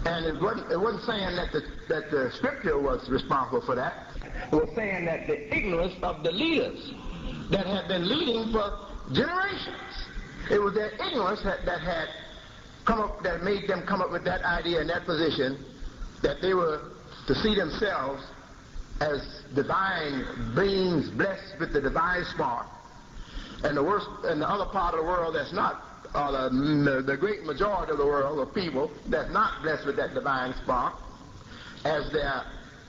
And it wasn't saying that the scripture was responsible for that. It was saying that the ignorance of the leaders that had been leading for generations. It was their ignorance that had come up, that made them come up with that idea and that position, that they were to see themselves as divine beings blessed with the divine spark. And the other part of the world that's not, the great majority of the world of people that's not blessed with that divine spark, as their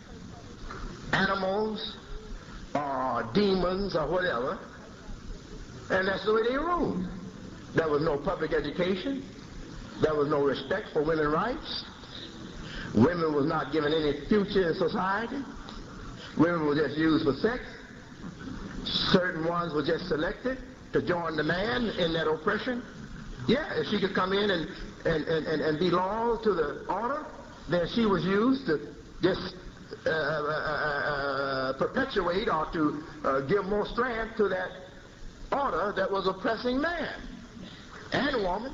animals or demons or whatever, and that's the way they ruled. There was no public education. There was no respect for women's rights. Women was not given any future in society. Women were just used for sex. Certain ones were just selected to join the man in that oppression. Yeah, if she could come in and be loyal to the order, then she was used to just perpetuate or to give more strength to that order that was oppressing man and woman.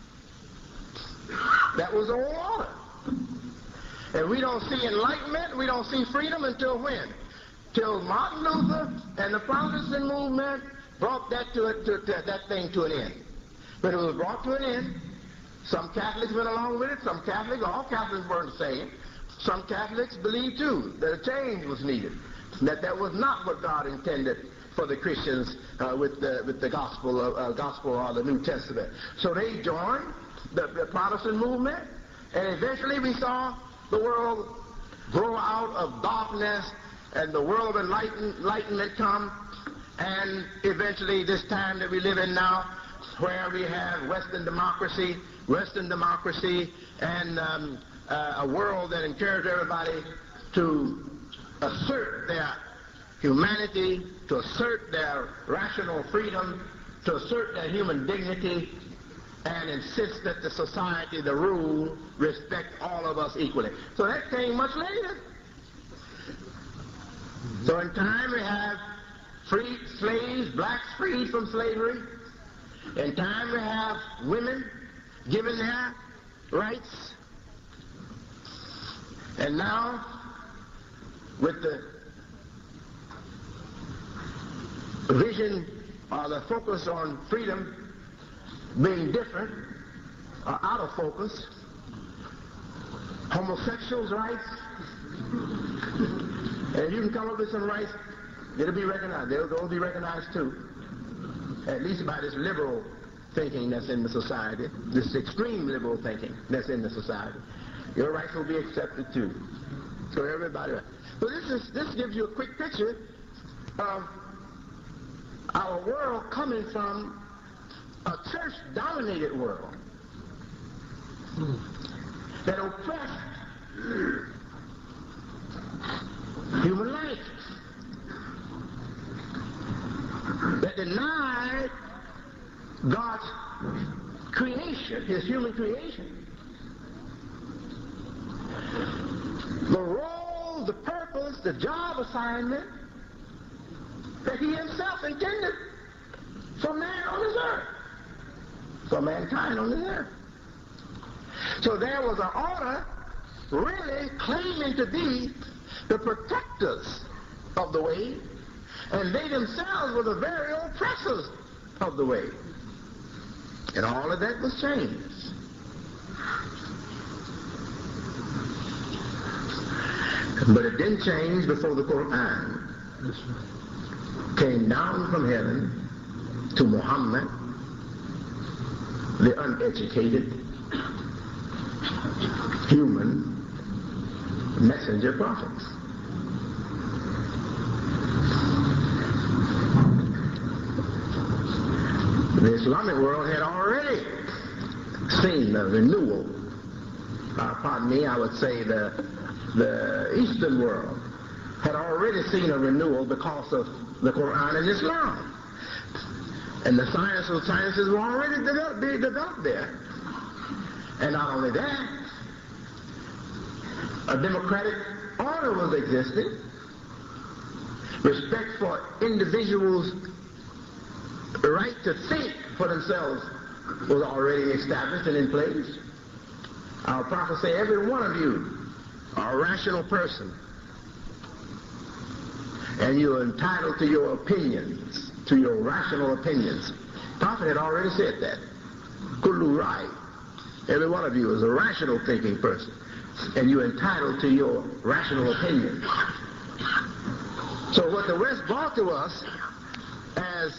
That was the whole order. And we don't see enlightenment, we don't see freedom until when? Till Martin Luther and the Protestant movement brought that thing to an end. When it was brought to an end, some Catholics went along with it, some Catholics, all Catholics weren't the same. Some Catholics believed too that a change was needed, that was not what God intended for the Christians with the gospel or the New Testament. So they joined the Protestant movement, and eventually we saw the world grow out of darkness and the world of enlightenment come, and eventually this time that we live in now, where we have Western democracy, and a world that encourages everybody to assert their humanity, to assert their rational freedom, to assert their human dignity, and insist that the society, the rule, respect all of us equally. So that came much later. So in time we have freed slaves, blacks freed from slavery. In time we have women given their rights. And now, with the vision or the focus on freedom being different or out of focus, homosexuals' rights, and if you can come up with some rights, it'll be recognized. They'll be recognized too, at least by this liberal thinking that's in the society, this extreme liberal thinking that's in the society. Your rights will be accepted too. So everybody. So this gives you a quick picture of our world coming from a church-dominated world that oppressed human life, that denied God's creation, his human creation. The role, the purpose, the job assignment that he himself intended for man on this earth, for mankind on this earth. So there was an order really claiming to be the protectors of the way, and they themselves were the very oppressors of the way. And all of that was changed. But it didn't change before the Quran came down from heaven to Muhammad, the uneducated human messenger prophet. The Islamic world had already seen the renewal. Pardon me, I would say the Eastern world had already seen a renewal because of the Quran and Islam. And the sciences were already developed there. And not only that, a democratic order was existing. Respect for individuals' right to think for themselves was already established and in place. Our prophet say, every one of you are a rational person, and you're entitled to your opinions, to your rational opinions. The prophet had already said that. Kullu Rai. Every one of you is a rational thinking person, and you're entitled to your rational opinion. So what the West brought to us as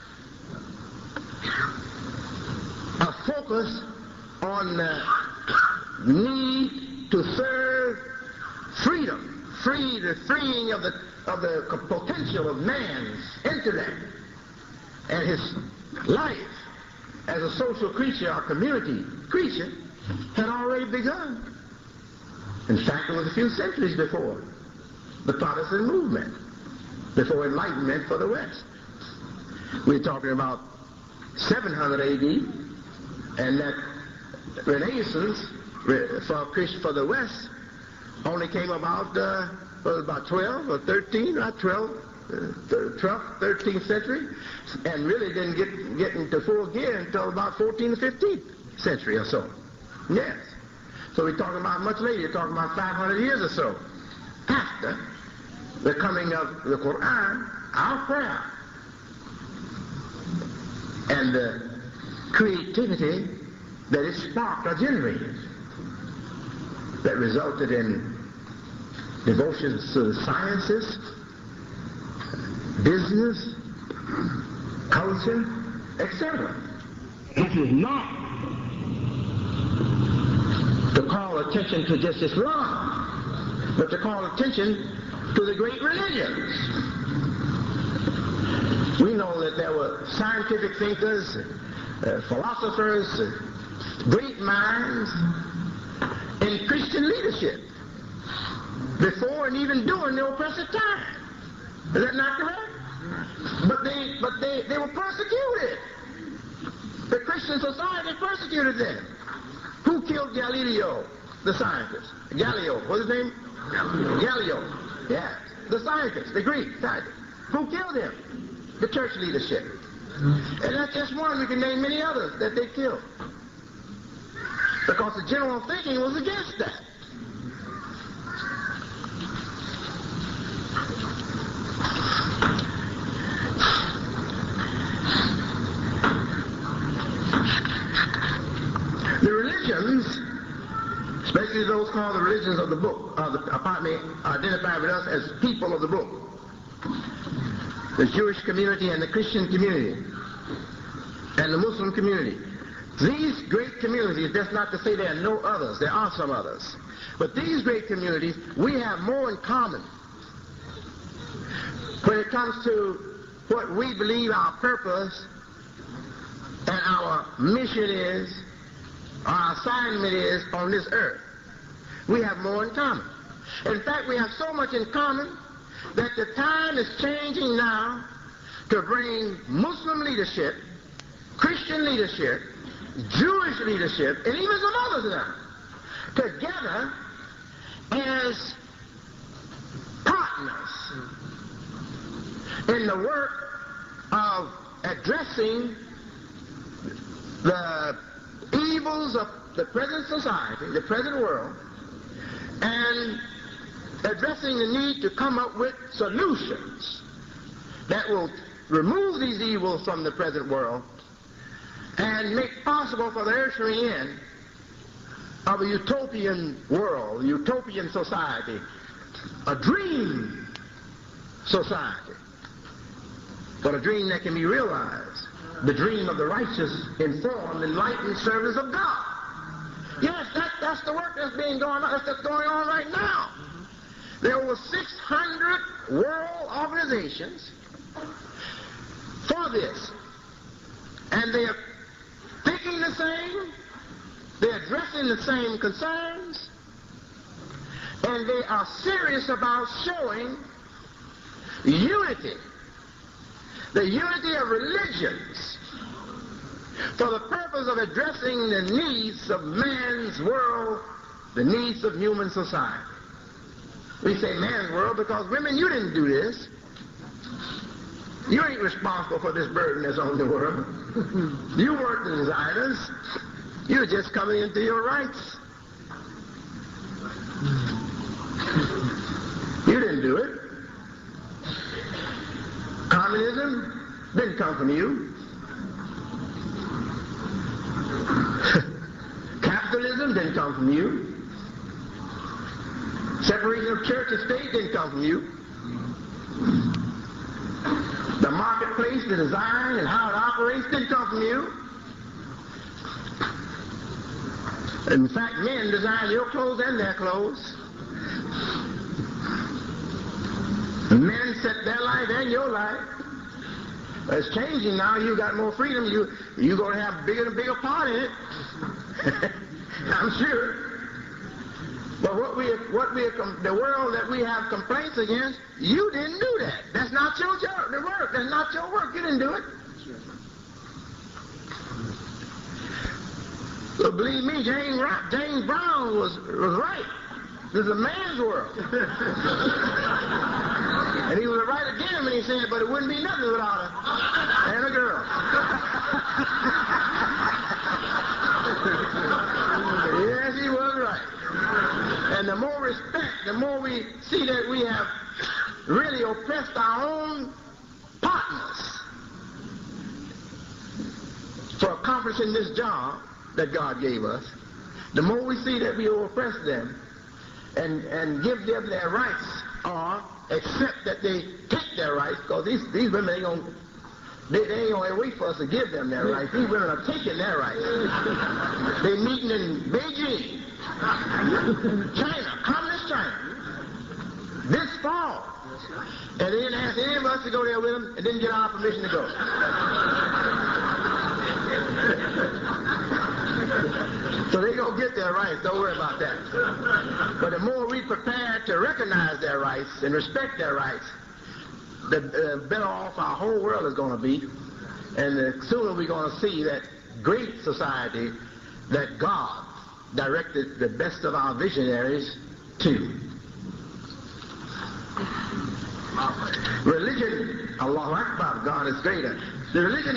a focus on the need to serve freedom, the freeing of the potential of man's intellect and his life as a social creature or community creature had already begun. In fact, it was a few centuries before the Protestant movement, before Enlightenment for the West. We're talking about 700 A.D., and that Renaissance for the West only came about 12 or 13, not 12th, 13th century, and really didn't get into full gear until about 14th, 15th century or so. Yes. So we're talking about much later. You're talking about 500 years or so after the coming of the Quran, our prayer, and the creativity that it sparked or generated, that resulted in devotions to the sciences, business, culture, etc. This is not to call attention to just Islam, but to call attention to the great religions. We know that there were scientific thinkers, philosophers, great minds in Christian leadership before and even during the oppressive time. Is that not correct? But they were persecuted. The Christian society persecuted them. Who killed Galileo, the scientist? Galileo, what's his name? Galileo. Yeah. The scientist, the Greek scientist. Who killed him? The church leadership. And that's just one. We can name many others that they killed. Because the general thinking was against that. The religions, especially those called the religions of the book, identified with us as people of the book, the Jewish community and the Christian community and the Muslim community. These great communities, that's not to say there are no others, there are some others, but these great communities, we have more in common when it comes to what we believe our purpose and our mission is, our assignment is on this earth. We have more in common. In fact, we have so much in common that the time is changing now to bring Muslim leadership, Christian leadership, Jewish leadership, and even some others now, together as partners in the work of addressing the evils of the present society, the present world, and addressing the need to come up with solutions that will remove these evils from the present world and make possible for the ushering in of a utopian world, a utopian society, a dream society, but a dream that can be realized, the dream of the righteous, informed, enlightened service of God. Yes, that's the work that's going on right now. There are over 600 world organizations for this, and they are thinking the same, they're addressing the same concerns, and they are serious about showing unity, the unity of religions, for the purpose of addressing the needs of man's world, the needs of human society. We say man's world because women, you didn't do this. You ain't responsible for this burden that's on the world. You weren't the designers. You're just coming into your rights You didn't do it. Communism didn't come from you. Capitalism didn't come from you. Separation of church and state didn't come from you. The marketplace, the design, and how it operates didn't come from you. In fact, men design your clothes and their clothes. Men set their life and your life. It's changing now. You got more freedom. You're going to have bigger and bigger part in it. I'm sure. But the world that we have complaints against, you didn't do that. That's not your job. The work. That's not your work. You didn't do it. So believe me, James Brown was right. This is a man's world. And he was right again when he said, but it wouldn't be nothing without a man and a girl. Yes, he was right. And the more respect, the more we see that we have really oppressed our own partners for accomplishing this job that God gave us, the more we see that we oppress them and give them their rights, or accept that they take their rights, because these women ain't going to wait for us to give them their rights. These women are taking their rights. They're meeting in Beijing, China, communist China, this fall. And they didn't ask any of us to go there with them and didn't get our permission to go. So they're going to get their rights. Don't worry about that. But the more we prepare to recognize their rights and respect their rights, the better off our whole world is going to be. And the sooner we're going to see that great society that God directed the best of our visionaries to. Religion, Allahu Akbar, God is greater. The religion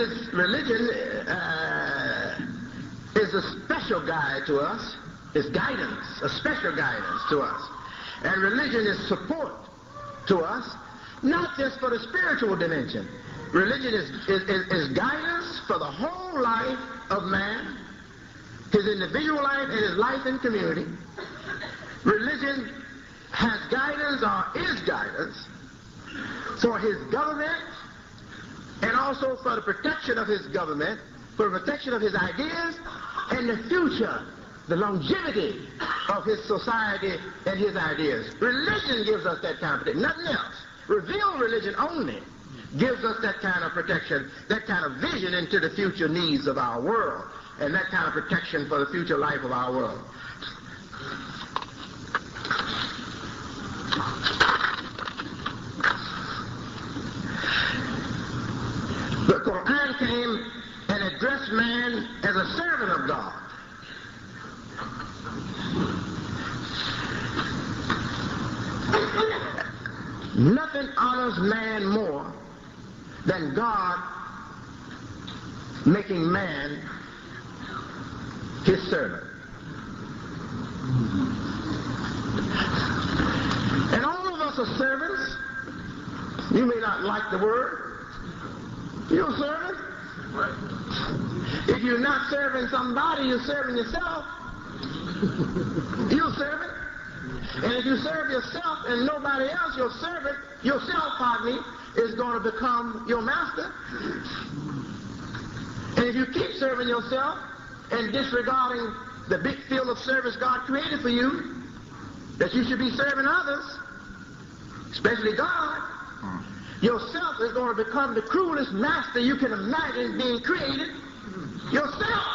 is a special guide to us. It's guidance, a special guidance to us. And religion is support to us, not just for the spiritual dimension. Religion is guidance for the whole life of man, his individual life and his life in community. Religion has guidance, or is guidance, for his government, and also for the protection of his government, for the protection of his ideas, and the future, the longevity of his society and his ideas. Religion gives us that kind of protection, nothing else. Revealed religion only gives us that kind of protection, that kind of vision into the future needs of our world, and that kind of protection for the future life of our world. The Quran came and addressed man as a servant of God. Nothing honors man more than God making man his servant. And all of us are servants. You may not like the word. You're a servant. If you're not serving somebody, you're serving yourself. You're a servant. And if you serve yourself and nobody else, your servant, yourself, pardon me, is going to become your master. And if you keep serving yourself and disregarding the big field of service God created for you, that you should be serving others, especially God, yourself is going to become the cruelest master you can imagine being created. Yourself.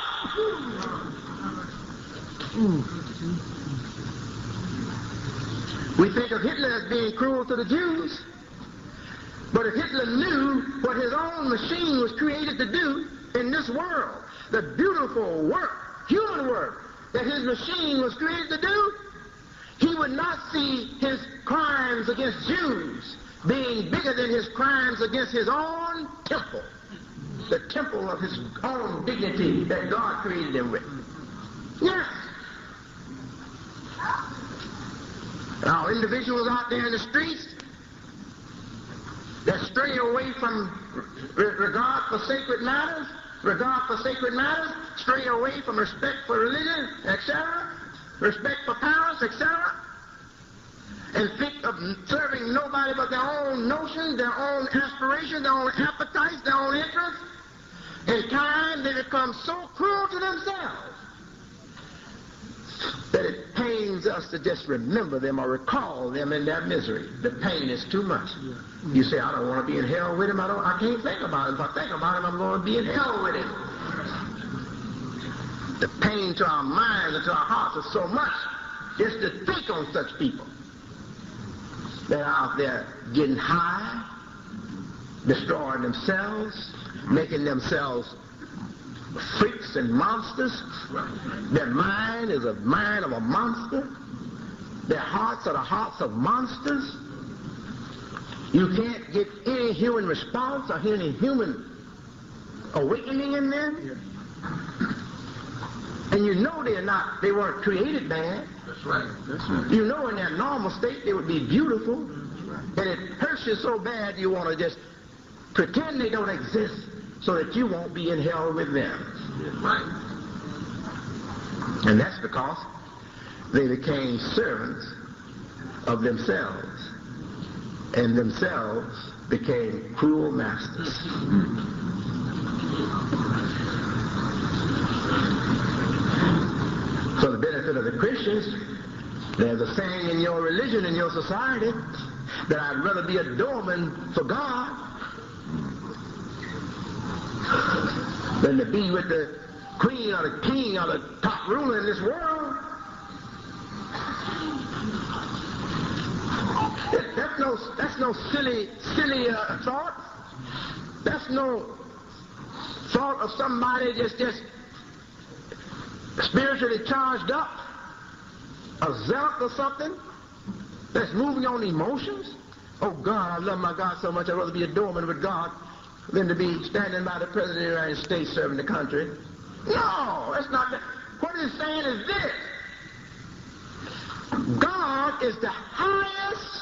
We think of Hitler as being cruel to the Jews, but if Hitler knew what his own machine was created to do in this world, the beautiful work, human work, that his machine was created to do, he would not see his crimes against Jews being bigger than his crimes against his own temple, the temple of his own dignity that God created him with. Yes. Our individuals out there in the streets that stray away from regard for sacred matters, stray away from respect for religion, etc., respect for parents, etc., and think of serving nobody but their own notions, their own aspirations, their own appetites, their own interests. In time, they become so cruel to themselves that it pains us to just remember them or recall them in their misery. The pain is too much. You say, I don't want to be in hell with him. I can't think about him. If I think about him, I'm going to be in hell with him. The pain to our minds and to our hearts is so much just to think on such people. They're out there getting high, destroying themselves, making themselves freaks and monsters. Their mind is a mind of a monster. Their hearts are the hearts of monsters. You can't get any human response or any human awakening in them. And you know they weren't created bad. That's right. You know in their normal state they would be beautiful. And it hurts you so bad you want to just pretend they don't exist so that you won't be in hell with them. Right. And that's because they became servants of themselves. And themselves became cruel masters. For the benefit of the Christians, there's a saying in your religion, in your society, that I'd rather be a doorman for God than to be with the queen or the king or the top ruler in this world. That's no silly thought. That's no thought of somebody just spiritually charged up, a zealot or something that's moving on emotions. Oh God, I love my God so much I'd rather be a doorman with God than to be standing by the President of the United States serving the country. No, that's not that. What he's saying is this: God is the highest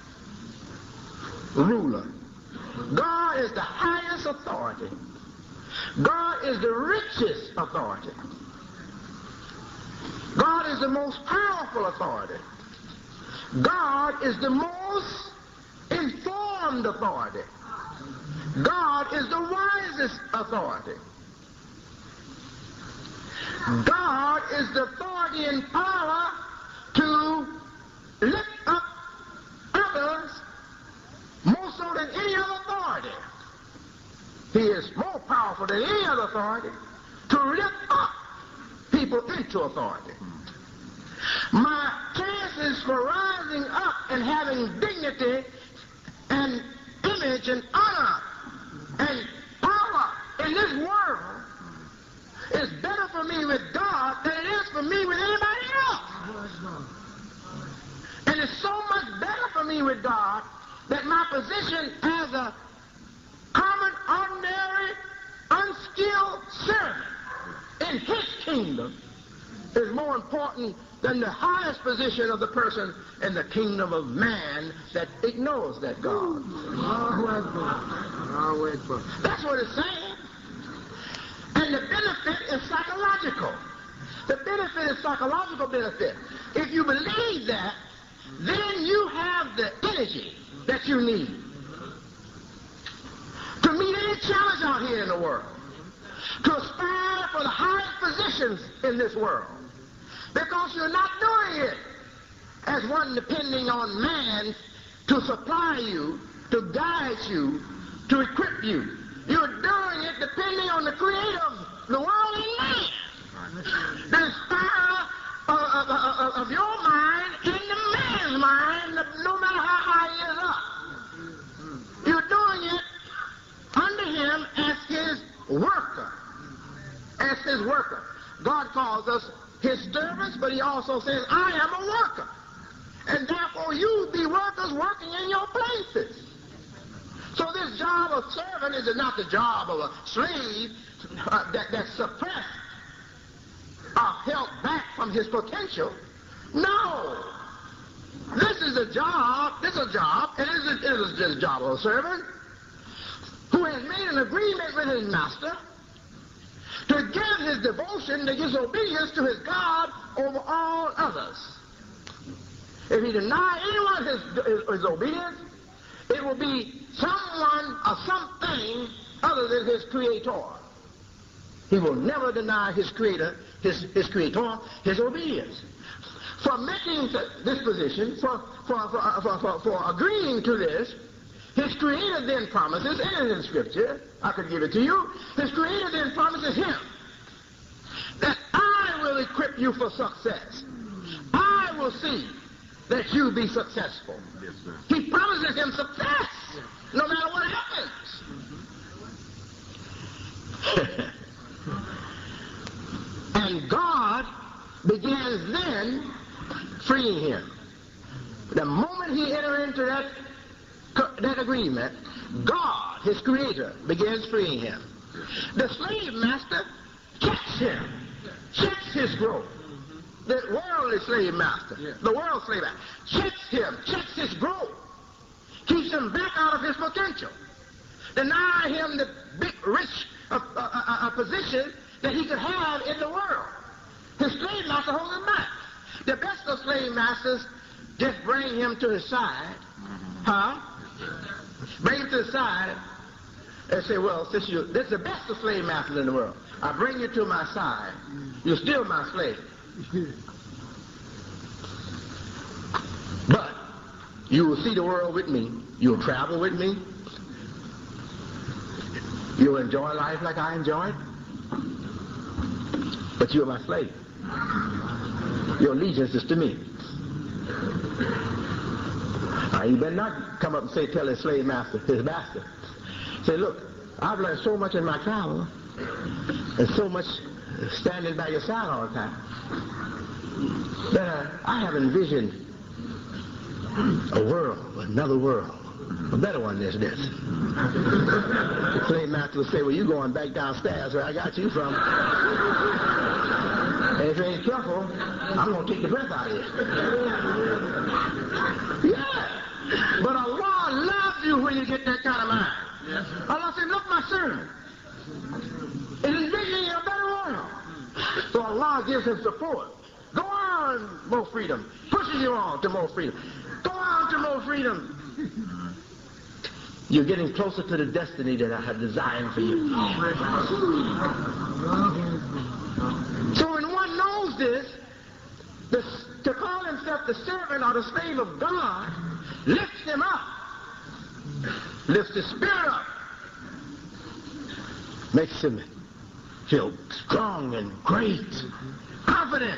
ruler. God is the highest authority. God is the richest authority. God is the most powerful authority. God is the most informed authority. God is the wisest authority. God is the authority and power to lift up others more so than any other authority. He is more powerful than any other authority to lift up people into authority. My chances for rising up and having dignity and image and honor and power in this world is better for me with God than it is for me with anybody else. And it's so much better for me with God that my position as a common, ordinary, unskilled servant in His kingdom is more important than the highest position of the person in the kingdom of man that ignores that God. That's what it's saying. And the benefit is psychological. The benefit is psychological benefit. If you believe that, then you have the energy that you need to meet any challenge out here in the world, to aspire for the highest positions in this world, because you're not doing it as one depending on man to supply you, to guide you, to equip you. You're doing it depending on the creator of the world and man. The inspirer of your mind in the man's mind, no matter how high he is up. You're doing it under him as his worker. As his worker. God calls us his servants, but he also says, I am a worker. And therefore you be workers working in your places. So this job of servant is not the job of a slave that's suppressed or held back from his potential. No. This is a job, and it is just a job of a servant who has made an agreement with his master to give his devotion, to his obedience to his God over all others. If he deny anyone his obedience, it will be someone or something other than his creator. He will never deny his creator, his creator, his obedience. For making this position, for agreeing to this, his creator then promises, and in Scripture, I could give it to you, his creator then promises him that I will equip you for success. I will see that you be successful. Yes, sir. He promises him success, no matter what happens. And God begins then freeing him. The moment he enters into that agreement, God, his creator, begins freeing him. The slave master checks him, checks his growth. The worldly slave master, the world slave master, checks him, checks his growth, keeps him back out of his potential, deny him the big, rich position that he could have in the world. His slave master holds him back. The best of slave masters just bring him to his side, bring him to the side and say, well, since this is the best of slave masters in the world, I bring you to my side. You're still my slave. But you will see the world with me. You'll travel with me. You'll enjoy life like I enjoy it. But you're my slave. Your allegiance is to me. You better not come up and tell his slave master, his master. Say, look, I've learned so much in my travel and so much standing by your side all the time that I have envisioned a world, another world, a better one than this. The slave master will say, well, you're going back downstairs where I got you from. And if you ain't careful, I'm going to take the breath out of you. Yeah. But Allah loves you when you get that kind of mind. Yes. Allah said, look, my servant, it is envisioning a better world. So Allah gives him support. Go on, more freedom. Pushes you on to more freedom. Go on to more freedom. You're getting closer to the destiny that I have designed for you. So when one knows this, to call himself the servant or the slave of God lifts him up, lifts his spirit up, makes him feel strong and great, confident.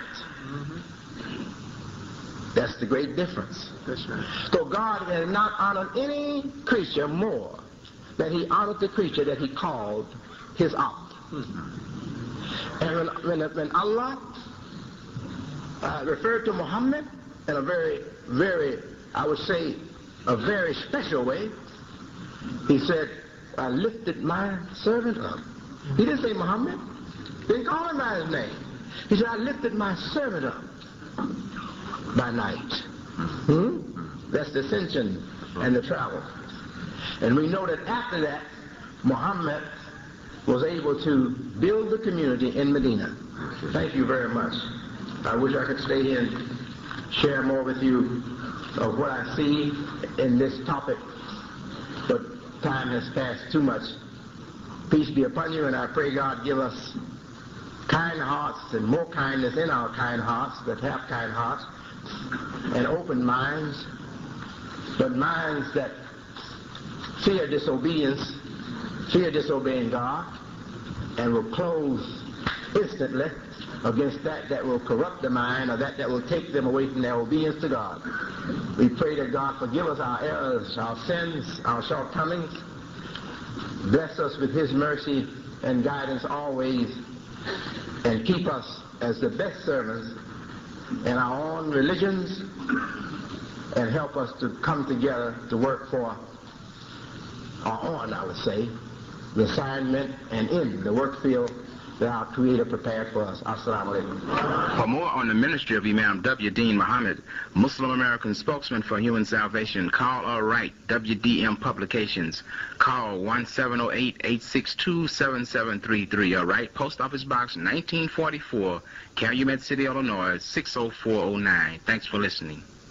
That's the great difference. So God has not honored any creature more than he honored the creature that he called his own. And when Allah referred to Muhammad in a very, very, I would say, a very special way, he said, I lifted my servant up. He didn't say Muhammad. He didn't call him by his name. He said, I lifted my servant up by night. That's the ascension and the travel. And we know that after that, Muhammad was able to build the community in Medina. Thank you very much. I wish I could stay here and share more with you of what I see in this topic, but time has passed too much. Peace be upon you, and I pray God give us kind hearts and more kindness in our kind hearts that have kind hearts, and open minds, but minds that fear disobedience, fear disobeying God, and will close instantly against that will corrupt the mind, or that will take them away from their obedience to God. We pray that God forgive us our errors, our sins, our shortcomings. Bless us with his mercy and guidance always, and keep us as the best servants in our own religions, and help us to come together to work for our own, I would say, the assignment and in the work field that our Creator prepared for us. Assalamu alaikum. For more on the ministry of Imam W. Deen Muhammad, Muslim American spokesman for human salvation, call or write WDM Publications. Call 1708-862-7733 or write Post Office Box 1944, Calumet City, Illinois 60409. Thanks for listening.